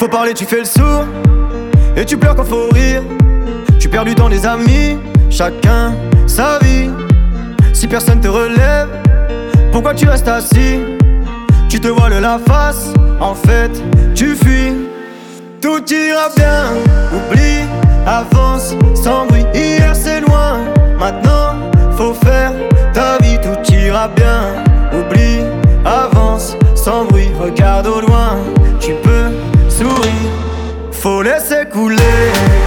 Faut parler, tu fais le sourd. Et tu pleures quand faut rire. Tu perds du temps des amis, chacun sa vie. Si personne te relève, pourquoi tu restes assis? Tu te voiles la face, en fait tu fuis. Tout ira bien, oublie, avance sans bruit. Hier c'est loin, maintenant faut faire ta vie. Tout ira bien, oublie, avance sans bruit. Regarde au loin, tu peux sourire. Faut laisser couler,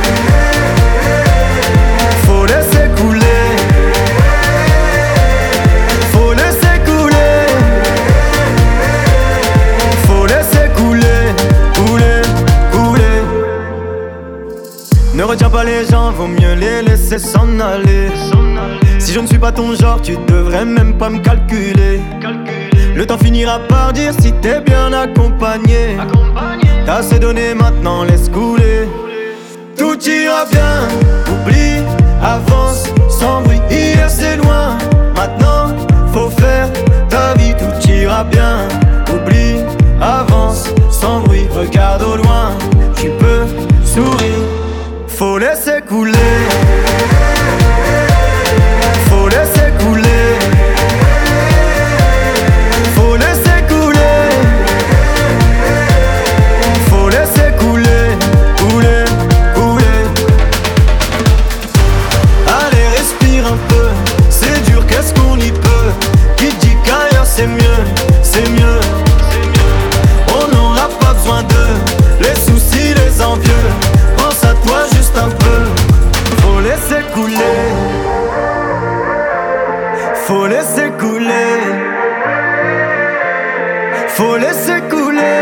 faut laisser couler. Faut laisser couler, faut laisser couler, couler, couler. Ne retiens pas les gens, vaut mieux les laisser s'en aller. Si je ne suis pas ton genre, tu devrais même pas me calculer. Le temps finira par dire si t'es bien accompagné. T'as assez donné, maintenant laisse couler. Tout ira bien, oublie, avance sans bruit. Hier c'est loin, maintenant faut faire ta vie. Tout ira bien, oublie, avance sans bruit. Regarde au loin, tu peux sourire. Faut laisser couler, faut laisser couler. Faut laisser couler, faut laisser couler, couler, couler. Allez respire un peu, c'est dur, qu'est-ce qu'on y peut? Qui dit qu'ailleurs c'est mieux, c'est mieux. On n'aura pas besoin d'eux, les soucis, les envieux. Pense à toi juste un peu. Faut laisser couler, faut laisser couler. Faut laisser couler,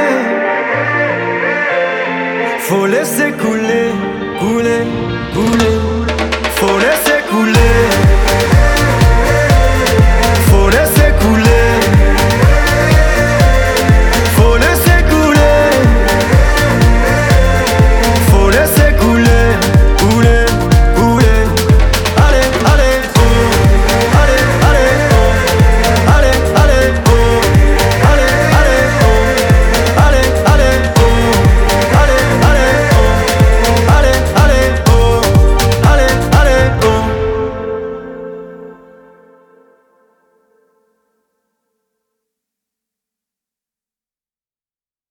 faut laisser couler, couler, couler. Faut laisser